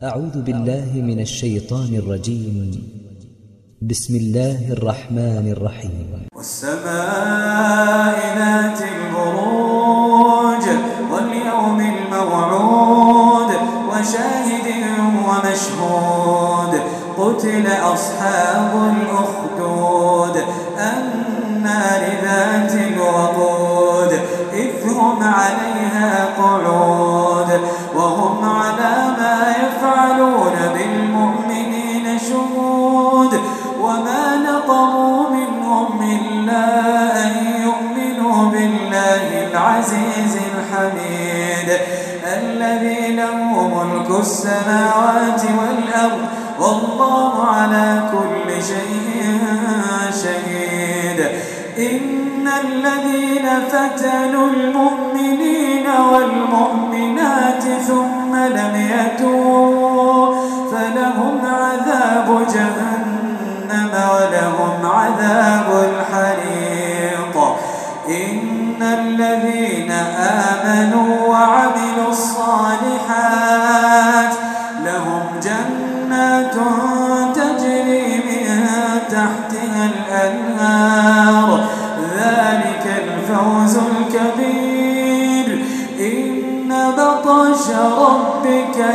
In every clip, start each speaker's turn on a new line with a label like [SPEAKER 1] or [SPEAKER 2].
[SPEAKER 1] أعوذ بالله من الشيطان الرجيم. بسم الله الرحمن الرحيم.
[SPEAKER 2] والسماء ذات البروج واليوم الموعود وشاهد ومشهود. قتل أصحاب الأخدود النار ذات الوقود إذ هم عليها قعود وهم على ما يفعلون بالمؤمنين شهود. وما نقموا منهم إلا أن يؤمنوا بالله العزيز الحميد الذي له ملك السماوات والأرض والله على كل شيء شهيد. إن الذين فتنوا المؤمنين والمؤمنات ثم لم يتوبوا فلهم عذاب جهنم ولهم عذاب الحريق. إن الذين آمنوا وعملوا الصالحات لهم جنات تجري من تحتها الأنهار ذلك الفوز الكبير. إن بطش ربك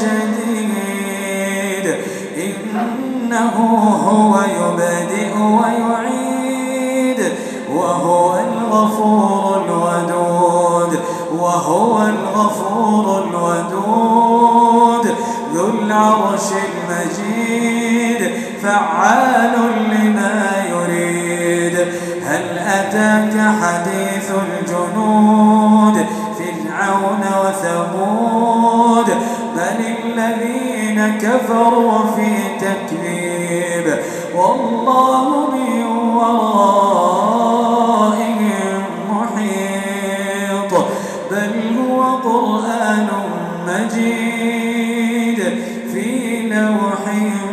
[SPEAKER 2] لشديد إنه هو يبدئ ويعيد وهو الغفور الودود ذو العرش المجيد فعال لما يريد. هل أتاك حديث الجنود فرعون وثمود بل الذين كفروا في تكذيب والله من ورائهم محيط. بل هو قرآن مجيد في لوح